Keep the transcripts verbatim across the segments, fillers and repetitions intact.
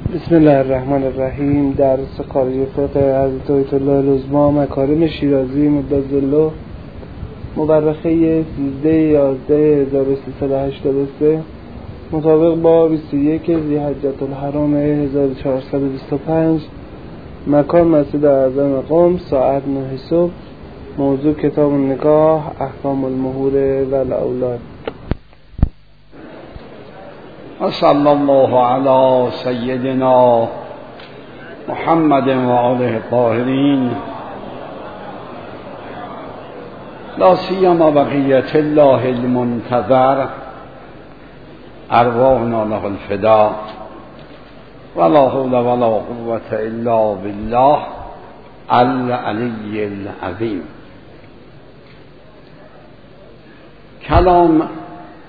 بسم الله الرحمن الرحیم. درس قاری فقه حضرت آیت الله العظمی مکارم شیرازی مدظله مورخه سیزده یازده هزار و سیصد و هشتاد و سه مطابق با بیست و یک ذی‌حجة الحرام هزار و چهارصد و بیست و پنج. مکان مسجد اعظم قم، ساعت نه صبح. موضوع کتاب النکاح، احکام المهور و الاولاد. صلی الله علی سیدنا محمد و آله الطاهرین لا سیما بقیة الله المنتظر ارواحنا له الفداء ولا حول ولا قوة الا بالله العلی العظیم. کلام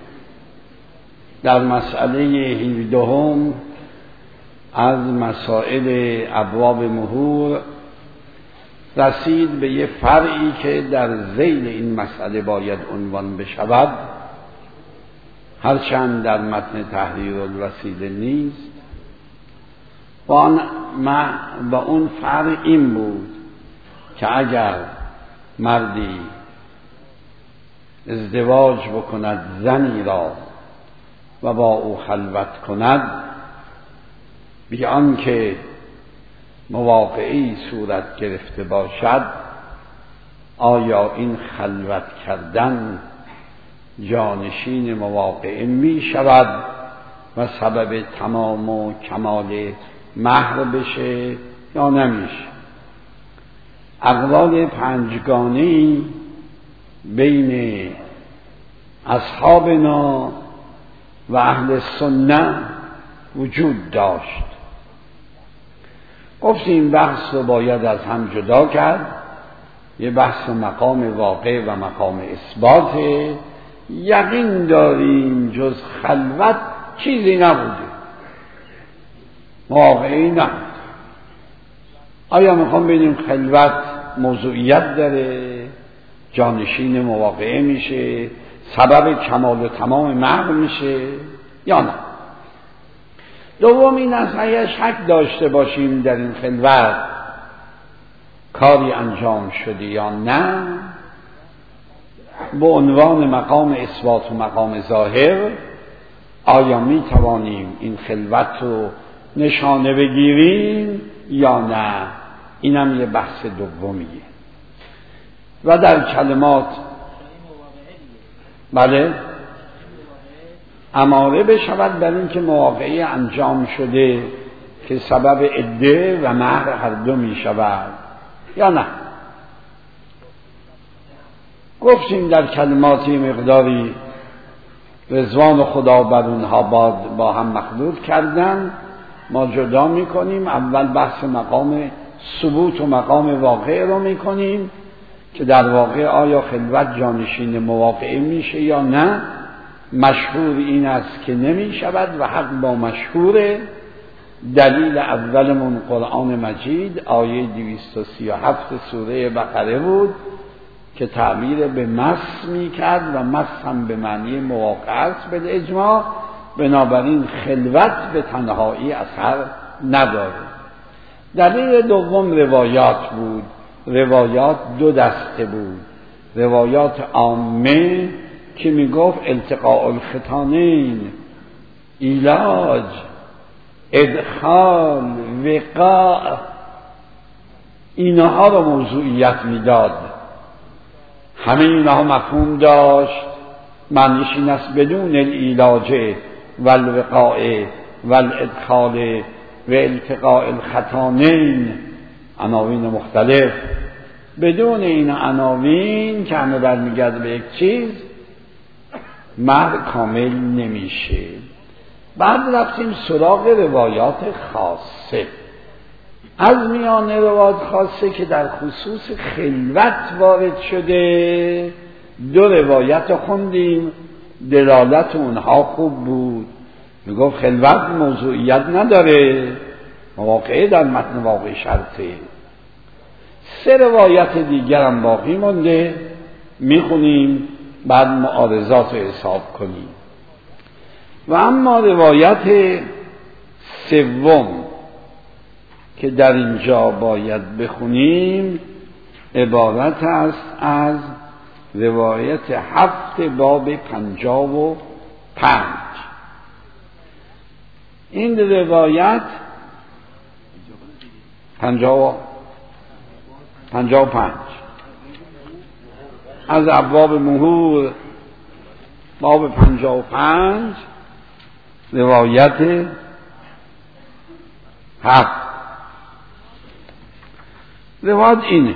در مسئله هفدهم از مسائل ابواب مهور رسید به یه فرعی که در ذیل این مسئله باید عنوان بشود، هرچند در متن تحریر الوسیله نیست. و آن و اون فرع این بود که اگر مردی ازدواج بکند زنی را و با او خلوت کند بی آنکه مواقعی صورت گرفته باشد، آیا این خلوت کردن جانشین مواقعه می شود و سبب تمام و کمال مهر بشه یا نمیشه؟ اقوال پنجگانه‌ای بین اصحابنا و اهل سنت وجود داشت. گفتیم بحث رو باید از هم جدا کرد. یه بحث مقام واقع و مقام اثبات. یقین داریم جز خلوت چیزی نبوده، واقعی نبود. آیا میخوام ببینیم خلوت موضوعیت داره، جانشین مواقعه میشه، سبب کمال و تمام مهر میشه یا نه؟ دوم این است اگر شک داشته باشیم در این خلوت کاری انجام شده یا نه، به عنوان مقام اثبات و مقام ظاهر آیا می توانیم این خلوت رو نشانه بگیریم یا نه؟ اینم یه بحث دومیه. و در کلمات بله اماره بشود بر این که مواقعی انجام شده که سبب عده و مهر هر دو می شود یا نه. گفتیم در کلماتی مقداری رضوان خدا بر اونها با هم مخلوط کردن. ما جدا می کنیم. اول بحث مقام ثبوت و مقام واقع رو می کنیم که در واقع آیا خلوت جانشین مواقعه میشه یا نه. مشهور این است که نمی شود و حق با مشهوره. دلیل اولمون قرآن مجید آیه دویست و سی و هفت سوره بقره بود که تعبیر به مس می کرد و مس هم به معنی مواقع است به اجماع. بنابراین خلوت به تنهایی اثر نداره. دلیل دوم روایات بود. روایات دو دسته بود. روایات عامه که می گفت التقاء الختانین، علاج، ادخال، وقاع، اینها رو موضوعیت میداد. همه اینها مفهوم داشت. معنیش این است بدون العلاج و الوقاع و الادخال و التقاء الختانین، عناوین مختلف، بدون این عناوین که همه برمیگرده به یک چیز، مهر کامل نمیشه. بعد رفتیم سراغ روایات خاصه. از میان روایات خاصه که در خصوص خلوت وارد شده دو روایت خوندیم. دلالت اونها خوب بود. میگفت خلوت موضوعیت نداره، مواقعه در متن واقع شرطه. سه روایت دیگر هم باقی مونده، میخونیم بعد معارضات رو حساب کنیم. و اما روایت سوم که در اینجا باید بخونیم عبارت است از روایت هفت باب پنجاه و پنج. این روایت پنجاه و پنجاه و پنج از ابواب مهور، باب پنجاه و پنج روایت هفت. روایت اینه: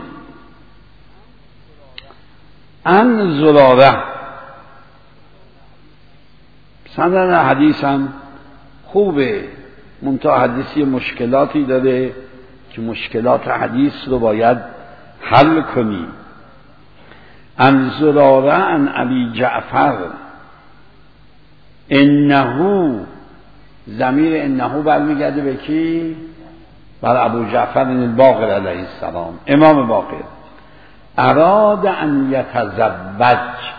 ان زراره، سند حدیث هم خوبه، منتها حدیثی مشکلاتی داره که مشکلات حدیث رو باید حل کنی. ان زراره ان علی جعفر انهو، ضمیر انهو برمیگرده به کی؟ بر ابو جعفر الباقر علیه السلام، امام باقر. اراد ان یتزوج،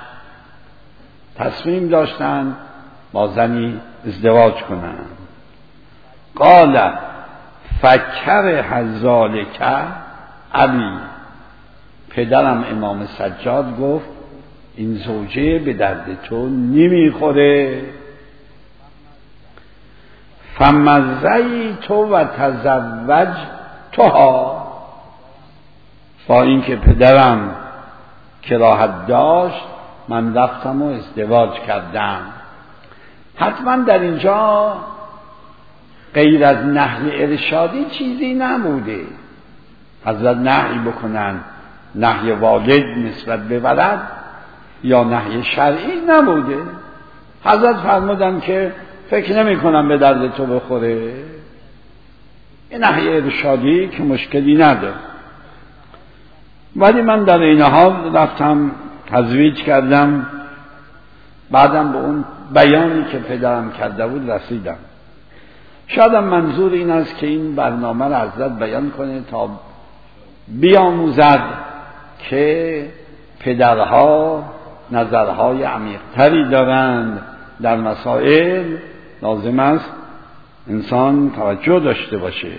تصمیم داشتن با زنی ازدواج کنن. قال فکر ذالک علی، پدرم امام سجاد گفت این زوجه به درد تو نمیخوره. فمزیت و تزوج توها، با اینکه پدرم کراهت داشت من رفتم و ازدواج کردم. حتما در اینجا غیر از نهی ارشادی چیزی نبوده. حضرت نهی بکنن، نهی والد نسبت به ولد یا نهی شرعی نبوده. حضرت فرمودن که فکر نمی کنم به درد تو بخوره. این نهی ارشادی که مشکلی نداره، ولی من در این حال رفتم تزویج کردم. بعدم به اون بیانی که پدرم کرده بود رسیدم. شاید منظور این است که این برنامه را حضرت بیان کنه تا بیاموزد که پدرها نظرهای عمیق‌تری دارند در مسائل، لازم است انسان توجه داشته باشه.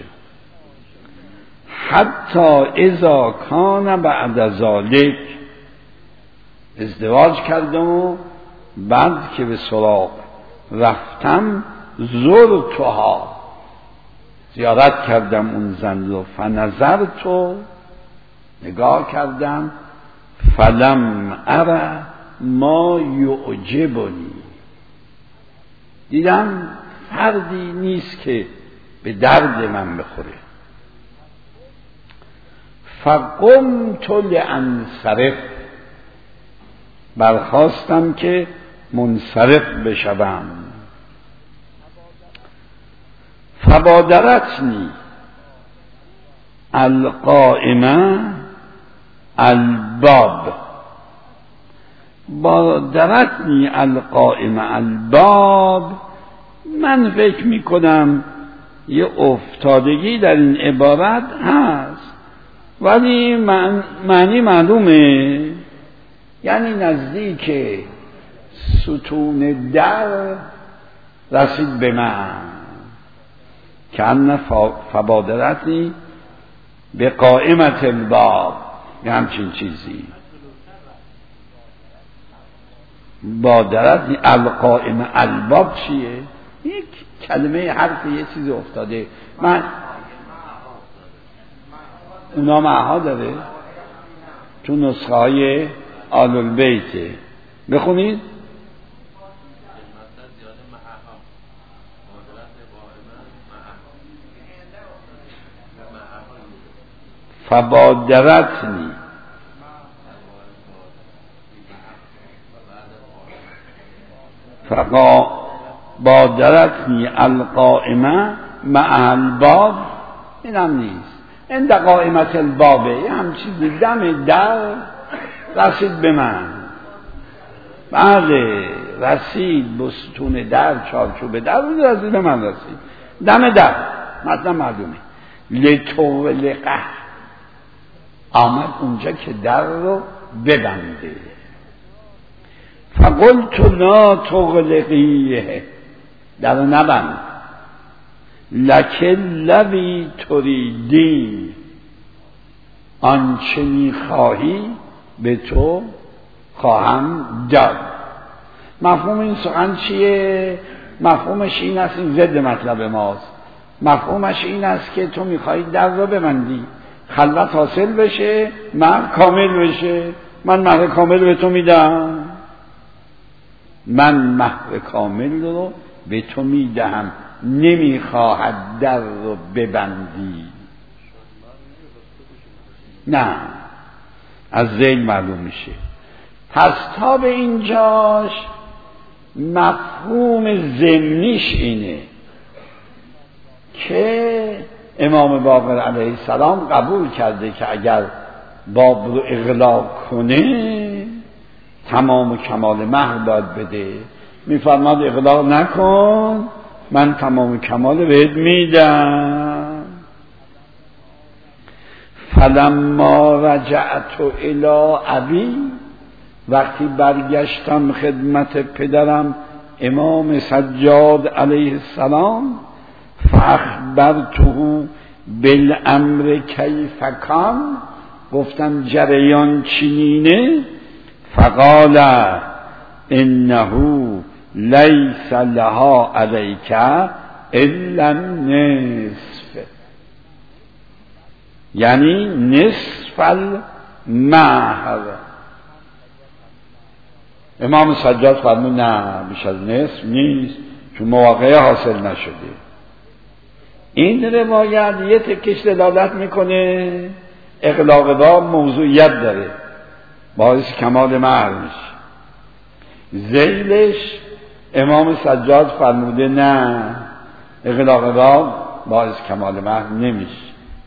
حتی اذا کان بعد ذلک، ازدواج کردم و بعد که به سراغ رفتم زرتها، زیارت کردم اون زن رو. فنظرت، نگاه کردم. فلم اره ما یعجبنی، دیدم فردی نیست که به درد من بخوره. فقمت لانصرف، برخواستم که منصرف بشوم. فبادرتنی القائمه الباب، بادرتنی القائمه الباب. من فکر می کنم یه افتادگی در این عبارت هست، ولی من معنی معلومه، یعنی نزدیک ستون در رسید به من که ان فبادرتنی به قائمت الباب، یه همچین چیزی. بادرتنی القائمه الباب چیه؟ یک کلمه حرف یه چیزی افتاده. من اونا معها داره تو نسخه های آل البیت، بخونید. فبادرتنی فبادرتنی القائمه مع الباب، این هم نیست. این در قائمت البابه، یه هم چیزی دم در رسید به من. بله رسید، بستون در، چارچوب در بود، رسید به من، رسید دم در. مطلب معلومه. لتولقه، آمد اونجا که در رو ببنده. فقلت لا تغلقیه، در رو نبند. لک الذی تریدین، آنچه میخواهی به تو خواهم داد. مفهوم این سخن چیه؟ مفهومش این است، این ضد مطلب ماست. مفهومش این است که تو میخوایی در رو ببندی، خلوت حاصل بشه، مهر کامل بشه. من مهر کامل به تو میدم، من مهر کامل رو به تو میدهم، نمیخواهد در رو ببندی. نه، از ذیل معلوم میشه. پس تا به اینجاش مفهوم ضمنیش اینه که امام باقر علیه السلام قبول کرده که اگر باب رو اغلاق کنه تمام و کمال مهر باید بده. میفرماد اغلاق نکن، من تمام و کمال بهت میدم. فلما رجعت الی ابی، وقتی برگشتم خدمت پدرم امام سجاد علیه السلام، فاخبرته بالامر کیف کان، گفتم جریان چنینه. فقال انه لیس لها علیک الا النصف، یعنی نصف المهر. امام سجاد فرمود نه، بیش از نصف نیست، چون مواقعه حاصل نشده. این روایت یه تکش دلالت میکنه اغلاق باب موضوعیت داره، باعث کمال مهر میشه. ذیلش امام سجاد فرموده نه، اغلاق باب باعث کمال مهر نمیشه.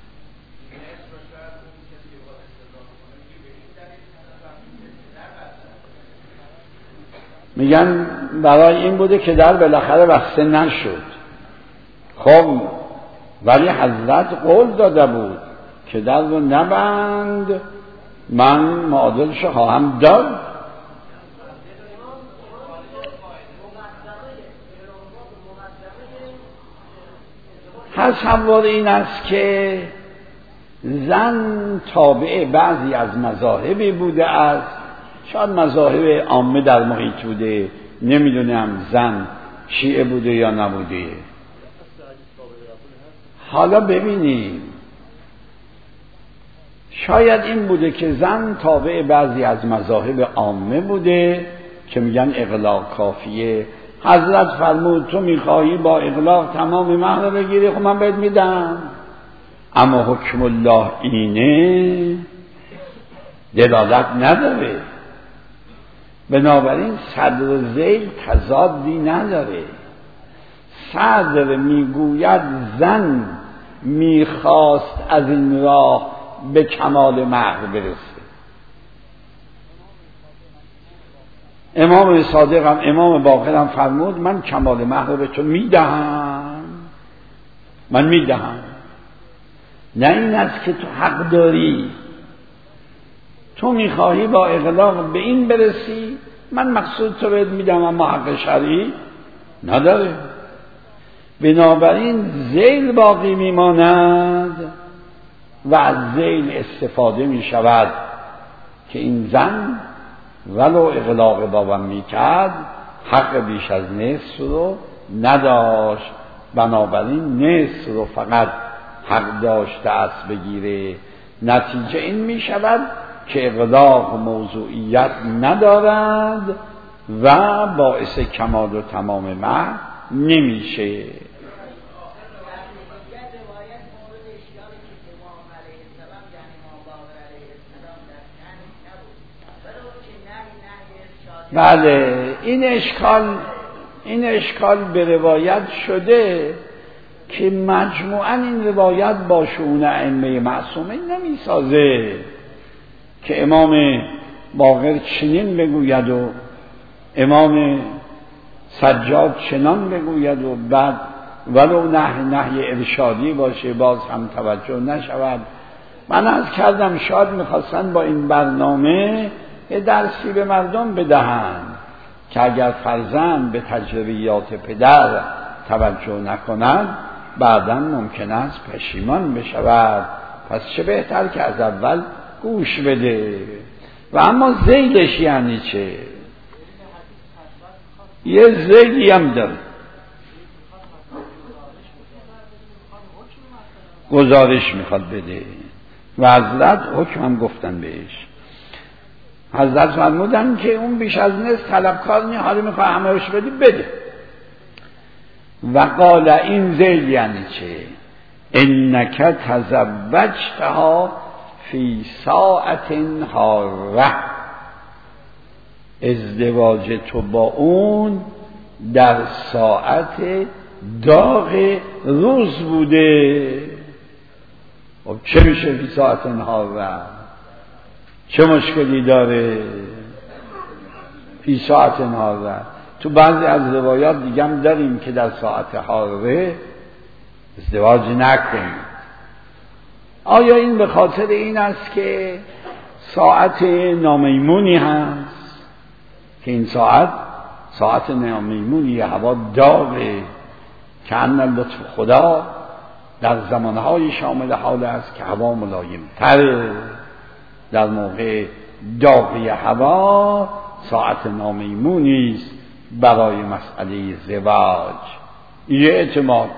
میگن برای این بوده که در بالاخره بسته نشد. خب ولی حضرت قول داده بود که در رو نبند، من معادلش خواهم داد. تصور این است که زن تابع بعضی از مذاهبی بوده است، شاید مذاهب عامه در محیط بوده، نمیدونم زن شیعه بوده یا نبوده. حالا ببینیم، شاید این بوده که زن تابع بعضی از مذاهب عامه بوده که میگن اغلاق کافیه. حضرت فرمود تو میخواهی با اغلاق تمام مهر بگیری، خب من بهت میدم. اما حکم الله اینه، دلالت نداره. بنابراین صدر و ذیل تضادی نداره. صدر میگوید زن میخواست از این راه به کمال مهر برسه. امام صادق هم امام باقر هم فرمود من کمال مهر به تو میدهم، من میدهم. نه این است که تو حق داری، تو میخواهی با اغلاق به این برسی، من مقصود تو بهت میدم، اما حق شرعی نداره. بنابراین ذیل باقی میماند و از ذیل استفاده میشود که این زن ولو اغلاق بابم میکرد حق بیش از نصف رو نداشت، بنابراین نصف رو فقط حق داشته است بگیره. نتیجه این میشود که اغلاق موضوعیت ندارد و باعث کمال و تمام مهر نمیشه. بله، این اشکال این اشکال به روایت شده که مجموعاً این روایت با شؤون ائمه معصومین نمیسازه که امام باقر چنین بگوید و امام سجاد چنان بگوید و بعد ولو نهی نهی ارشادی باشه باز هم توجه نشود. من عرض کردم شاید میخواستن با این برنامه یه درسی به مردم بدهند که اگر فرزند به تجربیات پدر توجه نکند بعداً ممکن است پشیمان بشود. پس چه بهتر که از اول گوش بده. و اما ذیلش یعنی چه؟ یه ذیلی هم داره، گزارش میخواد بده و حضرت حکم هم گفتن بهش. حضرت فرمودن که اون بیش از نصف طلبکار نی، حالی میخواه همه روش بدی بده. و قال این ذیل یعنی چه؟ انک تزوجتها فی ساعت حاره، ازدواج تو با اون در ساعت داغ روز بوده. خب چه میشه فی ساعت حاره؟ چه مشکلی داره فی ساعت حاره؟ تو بعضی از روایات دیگه هم داریم که در ساعت حاره ازدواج نکنید. آیا این به خاطر این است که ساعت نامیمونی هست که این ساعت ساعت نامیمونی، هوا داغه که ان لطف خدا در زمانهای شامل حال است که هوا ملایم تره، در موقع داغی هوا ساعت نامیمونی است برای مسئله زواج. یه احتمال.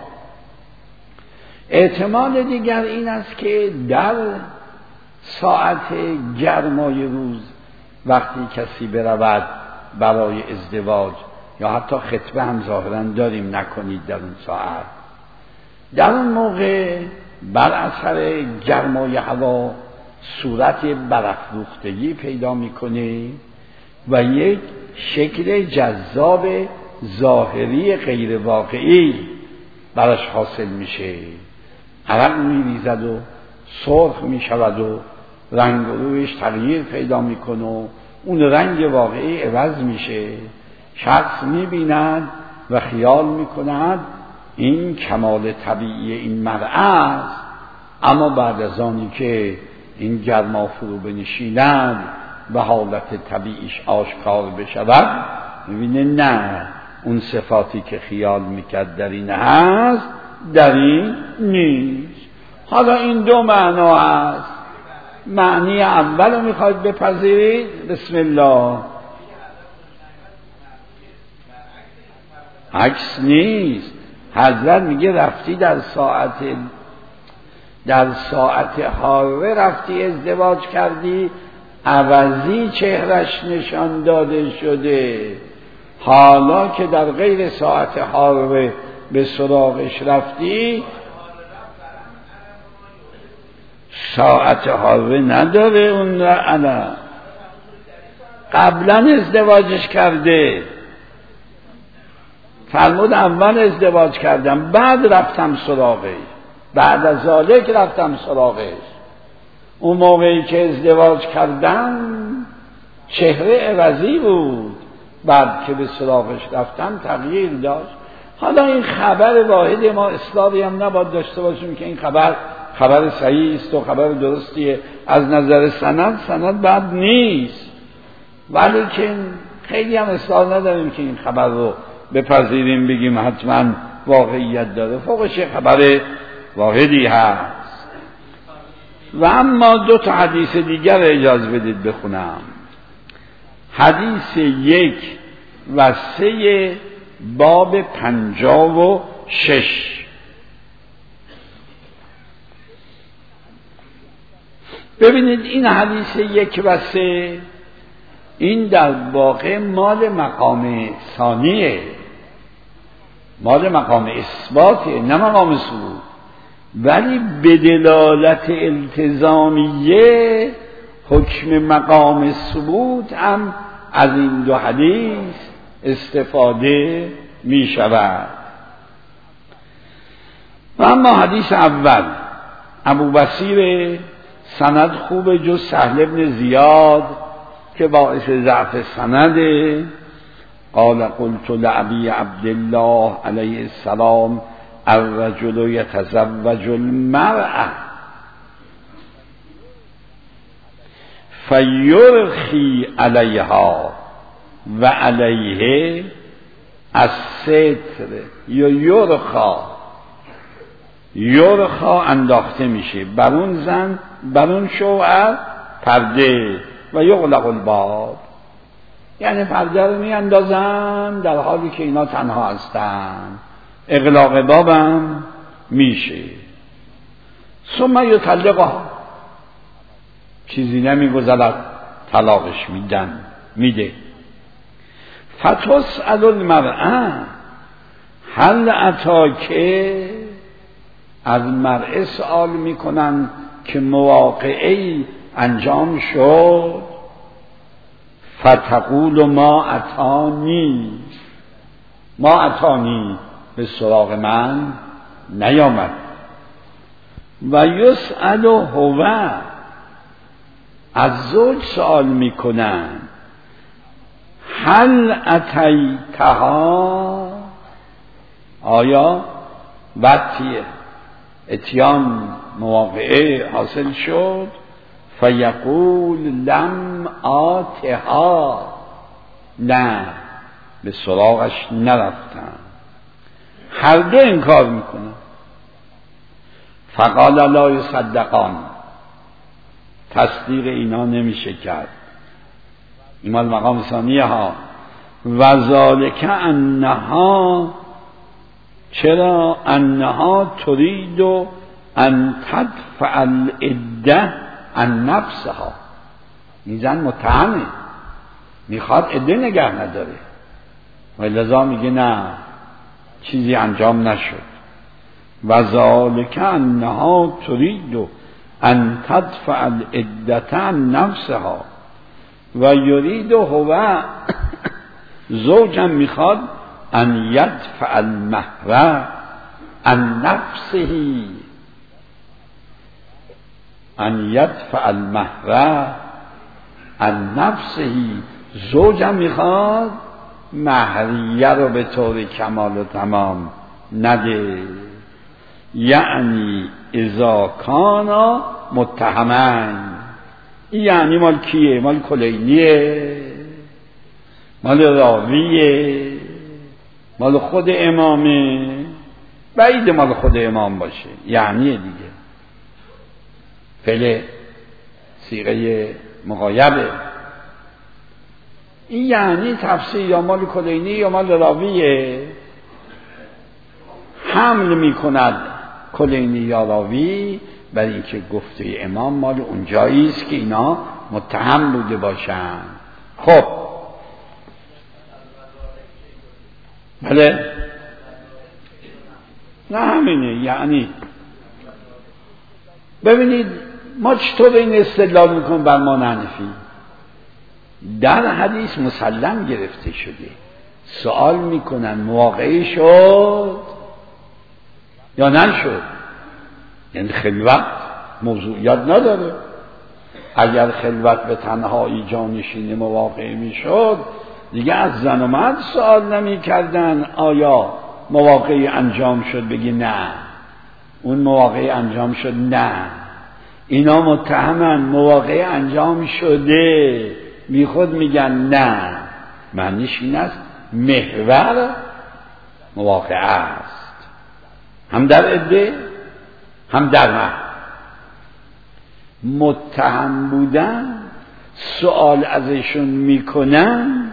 احتمال دیگر این است که در ساعت گرمای روز وقتی کسی برود برای ازدواج یا حتی خطبه هم ظاهرا داریم نکنید در اون ساعت، در اون موقع بر اثر گرمای هوا صورت برافروختگی پیدا میکنه و یک شکل جذاب ظاهری غیر واقعی براش حاصل میشه. عرق میریزد و سرخ میشود و رنگ و رویش تغییر پیدا میکنه و اون رنگ واقعی عوض میشه. شخص میبیند و خیال میکند این کمال طبیعی این مرأة است، اما بعد از آنی که این گرما فرو بنشیند و حالت طبیعیش آشکار بشود میبینه نه، اون صفاتی که خیال میکرد در این هست در این نیست. حالا این دو معنا هست. معنی اول رو میخواید بپذیرید؟ بسم الله. عکس نیست. حضرت میگه رفتی در ساعت در ساعت حاره رفتی ازدواج کردی، عوضی چهرش نشان داده شده. حالا که در غیر ساعت حاره به سراغش رفتی، ساعت حاره نداره اون را انا قبلا ازدواجش کرده. فرمود اول ازدواج کردم بعد رفتم سراغش، بعد از ذالک رفتم سراغش. اون موقعی که ازدواج کردم چهره عوضی بود، بعد که به سراغش رفتم تغییر داشت. حالا این خبر واحد، ما اصراری هم نباید داشته باشیم که این خبر خبر صحیح است و خبر درستیه. از نظر سند سند بد نیست، ولی که خیلی هم اصرار نداریم که این خبر رو بپذیریم بگیم حتما واقعیت داره. فوقش خبر واحدی هست. و اما دو تا حدیث دیگر اجازه بدید بخونم. حدیث یک و سه باب پنجاه و شش. ببینید این حدیث یک و سه این در واقع مال مقام ثانیه، مال مقام اثباته، نه مقام ثبوت، ولی به دلالت التزامیه حکم مقام ثبوت هم از این دو حدیث استفاده می شود. و اما حدیث اول ابو بصیر سند خوب جز سهل بن زیاد که باعث ضعف سنده. قال قلت لأبي عبد الله علیه السلام الرجل يتزوج المرأة فيرخي عليها و علیه الستر یا یرخا یرخا انداخته میشه بر اون زن، بر اون شوهر پرده، و یغلق الباب، یعنی پرده رو میاندازن در حالی که اینا تنها هستن، اغلاق بابم میشه. ثم یطلقها، چیزی نمیگذرد طلاقش میدن میده. فتسأل المرأة هل اتاکه، از مرء سؤال میکنن که مواقعی انجام شد، فتقول ما اتانی، ما اتانی به سراغ من نیامد. و یسأل هو، از زوج سؤال میکنن هل اتیتها، آیا وقتی اتیان مواقعه حاصل شد، فیقول لم آتها، نه به سراغش نرفتم. هر دو انکار میکنه. فقال لا یصدقان، تصدیق اینا نمیشه کرد. ایمان مقام ثانیه ها. و ذالک انها، چرا؟ انها ترید ان تدفع العده عن نفسها، این زن متهمه، میخواد عده نگه نداره، و لذا میگه نه چیزی انجام نشد. و ذالک انها ترید ان تدفع العده عن نفسها و یرید هو، زوجم میخواد ان یدفع المهر عن نفسه، ان یدفع المهر عن نفسه، زوجم میخواد مهریه رو به طور کمال و تمام نده. یعنی اذا کانا متهمن، یعنی مال کیه؟ مال کلینیه، مال راویه، مال خود امامه؟ بعید مال خود امام باشه، یعنی دیگه فعل صیغه مغایبه. این یعنی تفسیر یا مال کلینی یا مال راویه، حمل میکند کلینی یا راوی بر اینکه گفته امام مال اونجایی است که اینا متهم بوده باشن. خب بله، نه همینه. یعنی ببینید ما چطور این استدلال میکنیم بر ما حنفی؟ در حدیث مسلم گرفته شده، سوال میکنن مواقعی شد یا نشد، یعنی خلوت موضوعیت نداره. اگر خلوت به تنهایی جانشین مواقعی میشد دیگه از زن و مرد سوال نمی کردن آیا مواقعی انجام شد، بگی نه اون مواقعی انجام شد، نه اینا متهمن مواقعی انجام شده، بی خود میگن نه. معنیش این است محور مواقع است، هم در عده هم در مهر. متهم بودن سوال ازشون میکنن،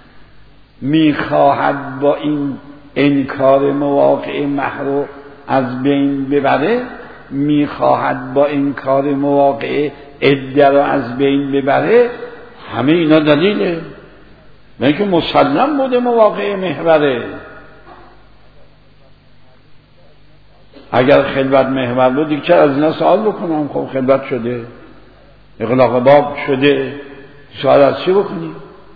میخواهد با این انکار مواقع مهر رو از بین ببره، میخواهد با انکار مواقع عده رو از بین ببره. همه اینا دلیله، نه که مسلم بوده مواقع محوره. اگر خلوت محور بود دیگه چرا از اینا سوال بکنم؟ خب خلوت شده، اغلاق باب شده، سوال از چی بکنیم؟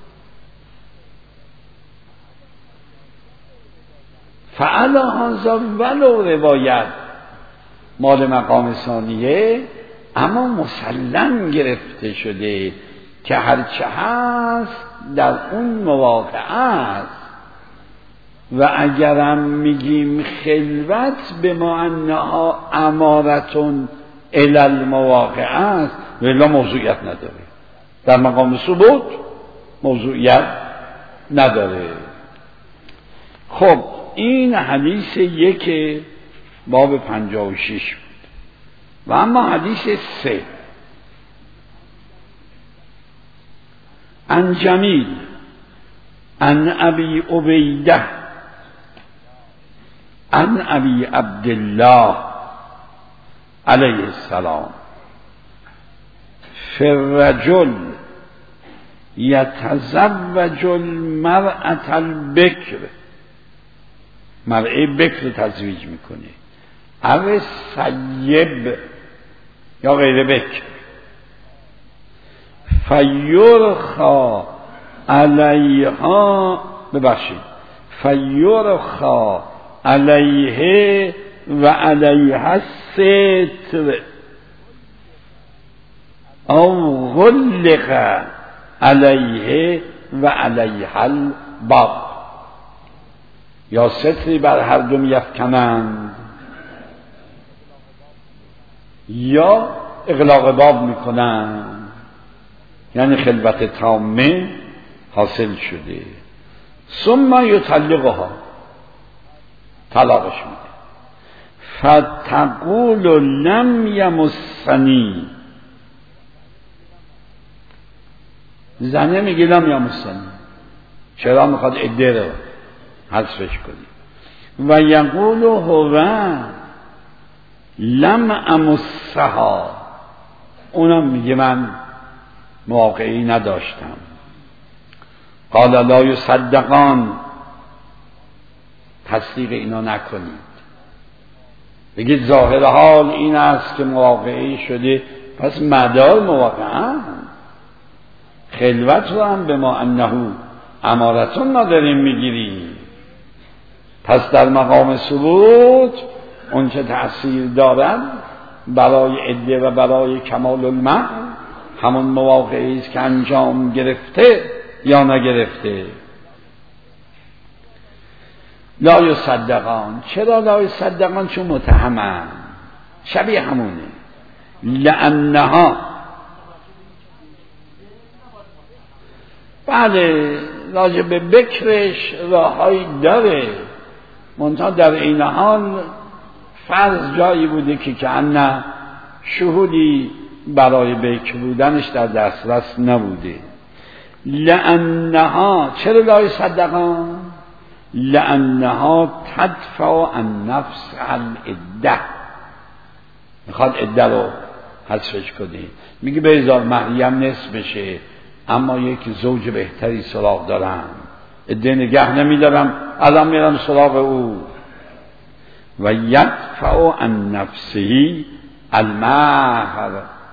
فعلا هنزا ولو روایت مال مقام ثانیه، اما مسلم گرفته شده که هرچه هست در اون مواقع است. و اگرم میگیم خلوت به ما انها امارتون الی المواقع است، ولی موضوعیت نداره، در مقام ثبوت موضوعیت نداره. خب این حدیث یک باب پنجاه و شش بود. و اما حدیث سه عن جمیل عن ابی عبیده عن ابی عبدالله علیه السلام فی الرجل یتزوج المرأة البکر، مرأة بکر تزویج میکنه، او سیب یا غیر بکر، فیرخا علیها ببخشید فیرخا علیه و علیها الستر او غلق علیه و علیها الباب، یا ستری بر هر دو میفکنند یا اغلاق باب میکنند، یعنی خلوت تامه حاصل شده. ثم یطلقها، طلاقش میده. فتقول لم یمسنی، زنه میگه لم یمسنی، چرا میخواد عده رو حذفش کنی. و یقول هو لم امسها، اونم میگه من مواقعی نداشتم. قال لا یصدقان، تصدیق اینا نکنید، بگید ظاهر حال این است که مواقعی شده پس مدار مواقعا. خلوت رو هم به ما انه امارتون ما داریم میگیریم، پس در مقام ثبوت اون چه تأثیر دارد برای عده و برای کمال المعنی همون مواقعی است که انجام گرفته یا نگرفته. لا یصدقان، چرا لا یصدقان؟ چون متهمن، شبیه همونه. لانها، بله راجع به بکرش راههایی داره، منتها در این حال فرض جایی بوده که که نه شهودی برای بکر بودنش در دسترس نبوده. لانها، چرا لا یصدقان؟ لانها تدفع عن نفس العده، میخواد عده رو حذفش کنه. میگه بذار مریم نصف بشه، اما یک زوج بهتری سراغ دارم، عده نگه نمیدارم، الان میرم سراغ او. و یدفع عن نفسه المهر،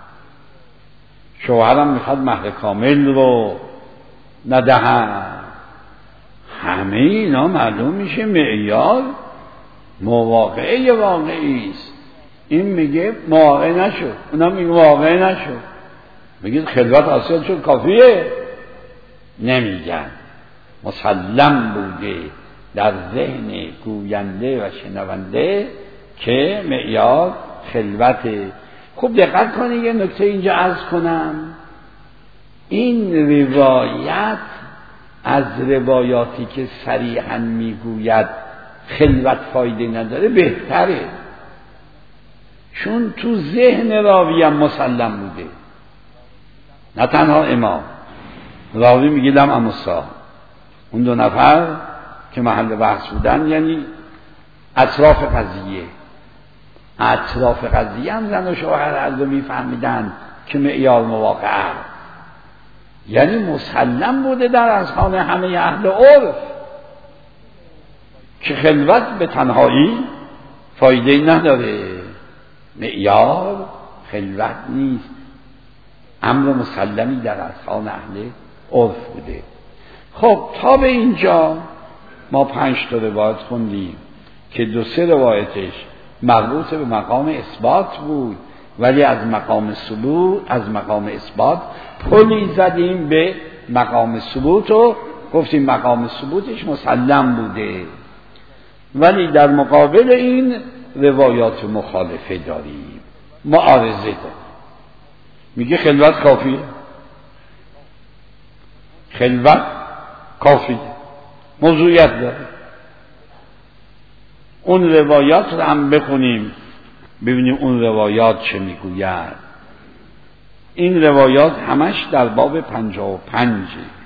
شوهرم میخواد مهر کامل رو ندهن. همه اینا معلوم میشه معیار مواقعه واقعی است. این میگه مواقع نشد، اونا میگه واقع نشد. میگید خلوت حاصل شد کافیه؟ نمیگن، مسلم بوده در ذهن گوینده و شنونده که معیار خلوته. خوب دقت کنید، یه نکته اینجا عرض کنم. این روایت از روایاتی که صریحاً میگوید خلوت فایده نداره بهتره، چون تو ذهن راوی هم مسلم بوده، نه تنها امام. راوی میگه لم امسا، اون دو نفر که محل بحث بودن یعنی اطراف قضیه، اطراف قضیه هم زن و شوهر هر دو میفهمیدن که معیار مواقع، یعنی مسلم بوده در اذهان همه اهل عرف که خلوت به تنهایی فایده نداره، معیار خلوت نیست، امر مسلمی در اذهان اهل عرف بوده. خب تا به اینجا ما پنج تا روایت خوندیم که دو سه روایتش مربوط به مقام اثبات بود، ولی از مقام ثبوت، از مقام اثبات پلی زدیم به مقام ثبوت و گفتیم مقام ثبوتش مسلم بوده، ولی در مقابل این روایات مخالفه داریم، معارضه داریم. میگه خلوت کافیه، خلوت کافیه، موضوعیت داره. اون روایات رو هم بخونیم ببینیم اون روایات چه میگوید. این روایات همش در باب پنجاه و پنجه.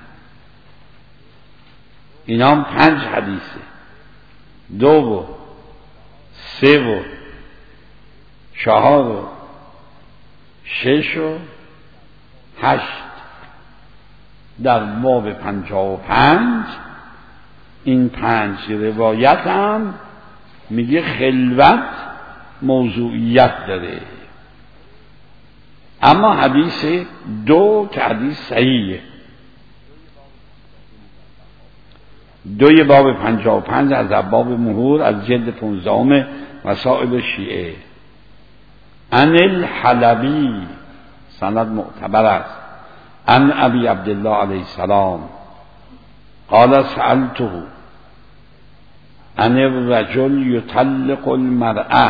اینا هم پنج حدیثه، دو و سه و چهار و شش و هشت. در باب پنجاه و پنج این پنج روایت هم میگه خلوت موضوعیت داره، اما حدیث دو که حدیث صحیحه، دوی باب پنجاه و پنج از باب مهور از جلد پونزدهم مسائل شیعه. عن الحلبی، سند معتبر است، عن ابی عبدالله علیه السلام قال سألته عن الرجل یطلق المرأة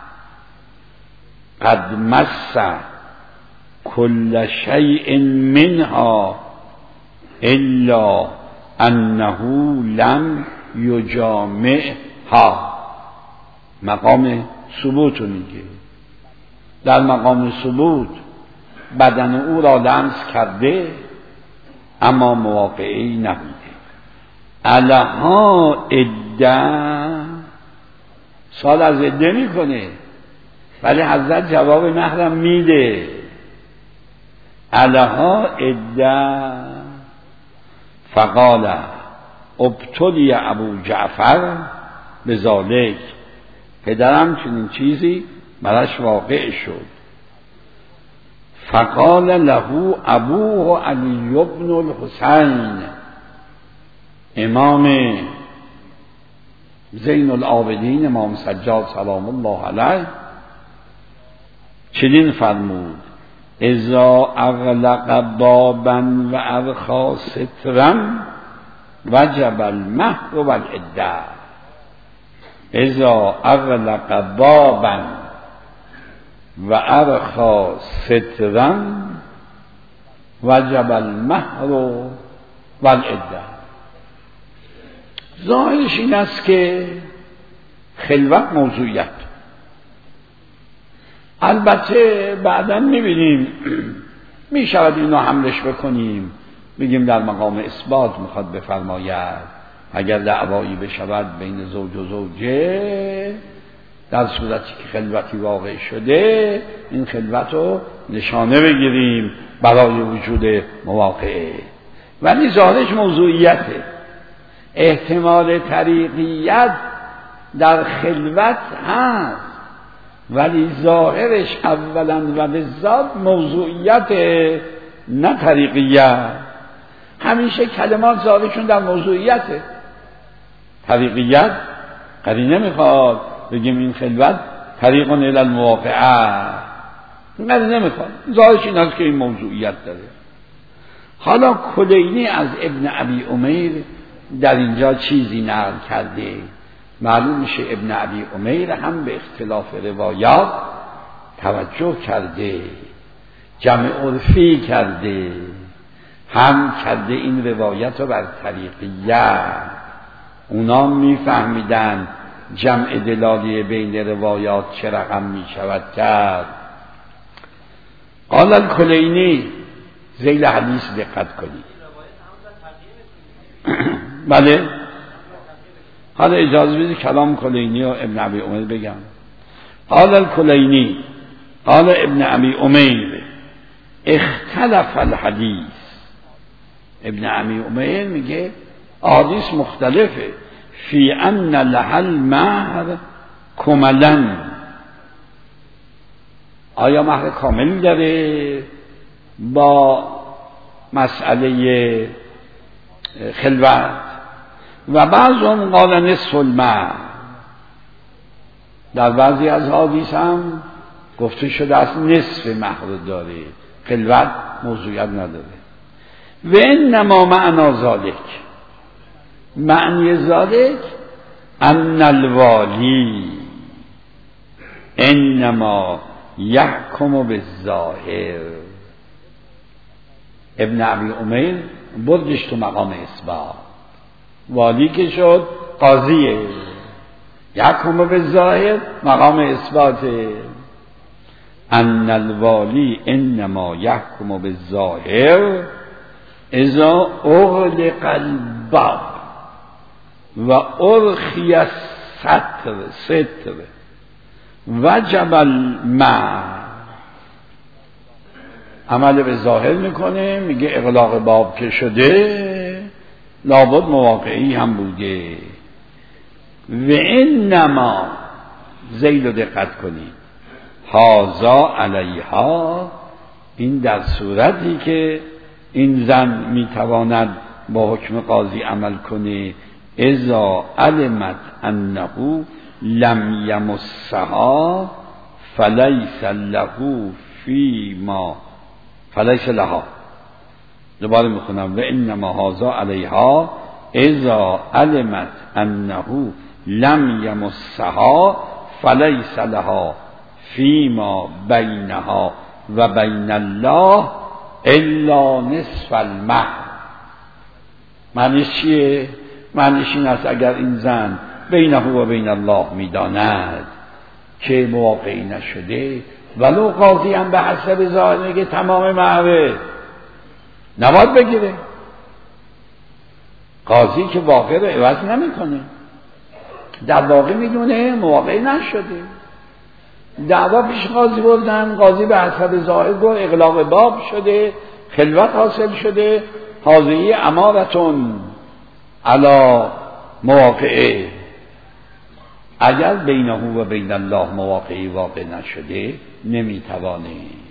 قد مس كل شيء منها الا انه لم یجامعها. مقام ثبوت میگه، در مقام ثبوت بدن او را لمس کرده اما مواقعی نبوده. الها عده، سال از عده میکنه ولی حضرت جواب محرم میده. الها عده. فقال ابتلی ابو جعفر بذالک، پدرم چنین چیزی براش واقع شد. فقال له ابوه علی بن الحسین، امام زین العابدین امام سجاد سلام الله علیه چنین فرمود: اذا اغلق بابا و ارخا سترا وجب المهر والعده. اذا اغلق بابا و ارخا سترا وجب المهر والعده. ظاهرش این است که خلوت موضوعیت. البته بعداً میبینیم میشود اینو حملش بکنیم بگیم در مقام اثبات میخواد بفرماید اگر دعوایی بشود بین زوج و زوجه در صورتی که خلوتی واقع شده این خلوت رو نشانه بگیریم برای وجود مواقعه، ولی ظاهرش موضوعیته. احتمال طریقیت در خلوت هست ولی ظاهرش اولا و بالذات موضوعیت نه طریقیت. همیشه کلمات ظاهرشون در موضوعیته. طریقیت قرینه میخواد بگیم این خلوت طریق الی المواقعه، قرینه میخواد. ظاهرش این است که این موضوعیت داره. حالا کلینی از ابن ابی امیر در اینجا چیزی نقل کرده. معلوم میشه ابن ابی امیر هم به اختلاف روایات توجه کرده، جمع عرفی کرده، هم کرده این روایت رو بر طریقیت. اونا میفهمیدن جمع دلالی بین روایات چه رقم میشود کرد. قال الکلینی، ذیل حدیث دقت کنید. بله، حالا اجازه بدید کلام کلینی و ابن ابی امیر بگم. قال الکلینی قال ابن ابی امیر اختلف الحدیث. ابن ابی امیر میگه حدیث مختلفه فی ان لها المهر کملا. آیا مهر کامل داره با مسئله خلوت؟ و بعضهم قال نصف المهر. در بعضی از حدیث هم گفته شده است نصف مهر داره، خلوت موضوعیت نداره. و انما معنا ذالک، معنی ذالک ان الوالی انما یحکم بالظاهر. ابن ابی امیر بردش تو مقام اثبات. والی که شد قاضیه، یحکم به ظاهر مقام اثبات ان الوالی انما یحکم به ظاهر اذا اغلق الباب و ارخی الستر ستر وجب المع عمل به ظاهر میکنه، میگه اغلاق باب که شده لابد مواقعی هم بوده. و انما زیل رو دقت کنید هازا علیها، این در صورتی که این زن میتواند با حکم قاضی عمل کنه اذا علمت انه لم یمسها فلیس له فیما فلیس لها. دوباره میخونم و انما هازا علیها اذا علمت انه لم یمسها فلیس لها فیما بینها و بین الله الا نصف المهر. معنیش چیه؟ معنیش این است اگر این زن بینه و بین الله میداند که مواقعی نشده، ولو قاضی هم به حسب ظاهر میگه تمام مهره، نباید بگیره. قاضی که واقع رو عوض نمیکنه، در واقع میدونه مواقعی نشده. دعوا پیش قاضی بردن، قاضی به حسب ظاهر گفت اغلاق باب شده، خلوت حاصل شده، حاضری امارتون علا مواقعه. اگر بینه و بین الله مواقعی واقع نشده نمیتوانه.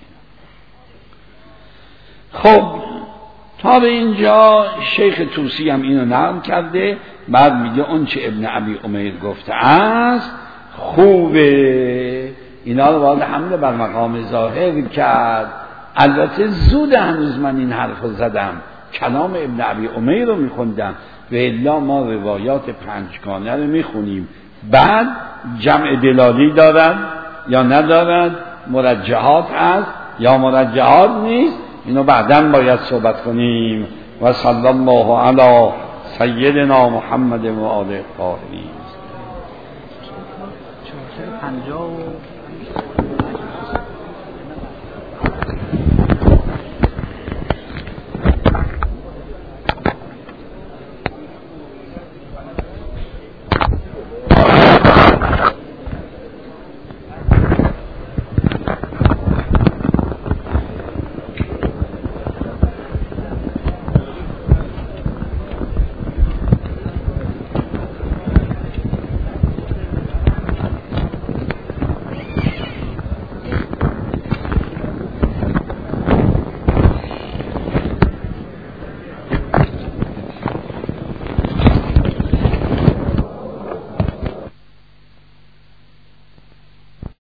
خب تا به اینجا شیخ طوسی هم اینو نقل کرده. بعد میگه اون چه ابن ابی امیر گفته است خوبه، اینا رو باید حمله بر مقام ظاهر کرد. البته زود هنوز من این حرف رو زدم، کلام ابن ابی امیر رو میخوندم و الا ما روایات پنجگانه رو میخونیم، بعد جمع دلالی دارد یا ندارد، مرجحات هست یا مرجحات نیست، اینو بعداً باید صحبت کنیم. و صلی الله علی سیدنا محمد و آله الطاهرین. پنجاه و